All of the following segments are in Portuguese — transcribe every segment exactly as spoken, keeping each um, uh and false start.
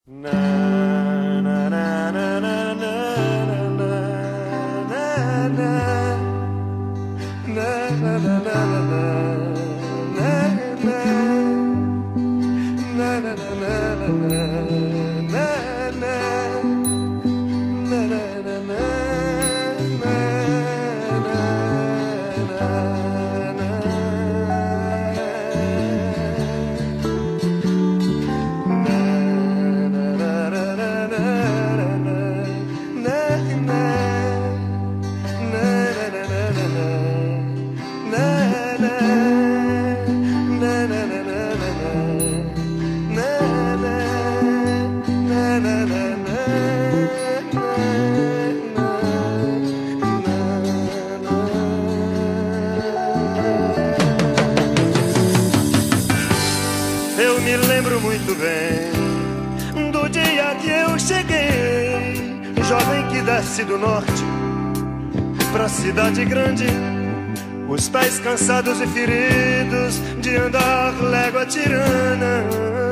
Eu me lembro muito bem do dia que eu cheguei, jovem que desce do norte pra cidade grande, os pés cansados e feridos de andar légua tirana,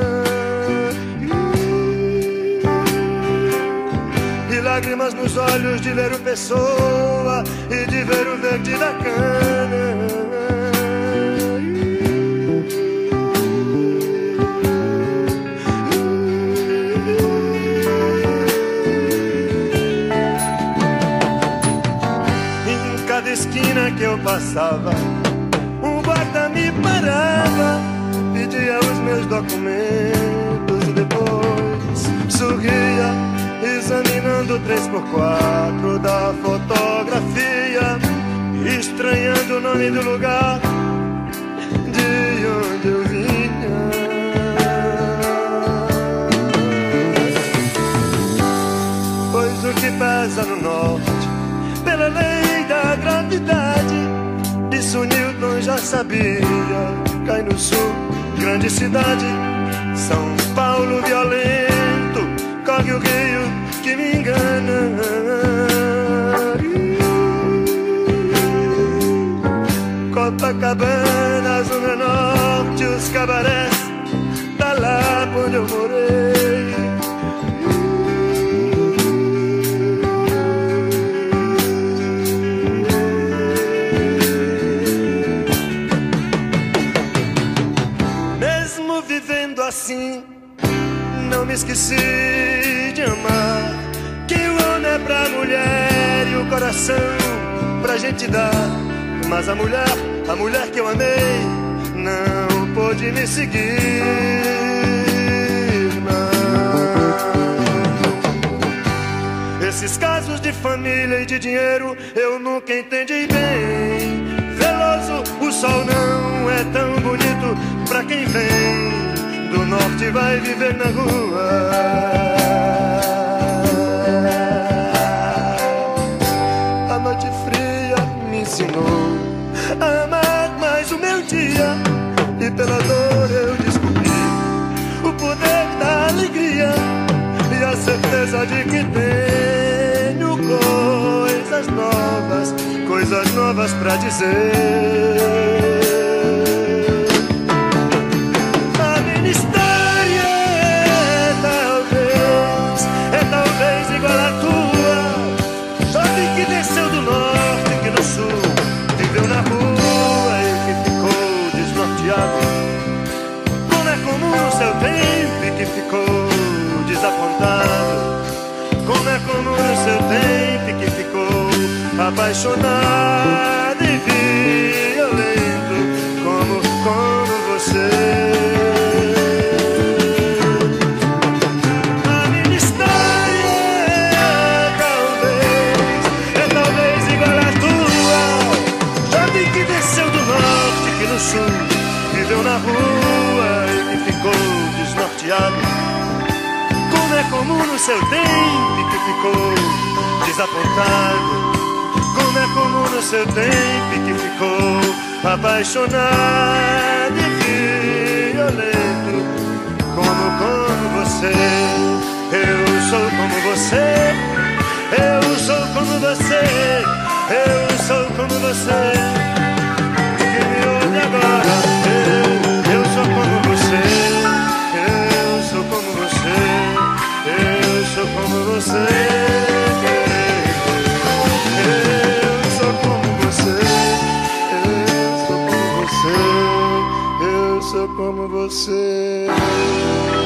e lágrimas nos olhos de ler o Pessoa e de ver o verde da cana. Esquina que eu passava, um guarda me parava, pedia os meus documentos e depois sorria, examinando o três por quatro da fotografia, estranhando o nome do lugar de onde eu vinha. Pois o que pesa no norte, pela lei da gravidade, isso Newton já sabia. Cai no sul, grande cidade, São Paulo violento, corre o rio que me engana. Copacabana, Zona Norte, os cabarés, tá lá onde eu morei. Assim, não me esqueci de amar, que o homem é pra mulher e o coração pra gente dar. Mas a mulher, a mulher que eu amei, não pôde me seguir, não. Esses casos de família e de dinheiro eu nunca entendi bem. Veloso, o sol não é tão bonito pra quem vem do norte, vai viver na rua. A noite fria me ensinou a amar mais o meu dia, e pela dor eu descobri o poder da alegria e a certeza de que tenho coisas novas, coisas novas pra dizer. Como é comum no seu tempo que ficou apaixonado e violento, como, como você. A minha história talvez, é talvez igual à tua. Jovem que desceu do norte, que no sul viveu na rua e que ficou desnorteado. Como é comum no seu tempo que ficou desapontado. Como é comum no seu tempo que ficou apaixonado e violento, como, como você. Eu sou como você, eu sou como você, eu sou como você. Que me ouve agora, eu, eu sou como você, eu sou como você. você. Eu sou como você. Eu sou como você. Eu sou como você.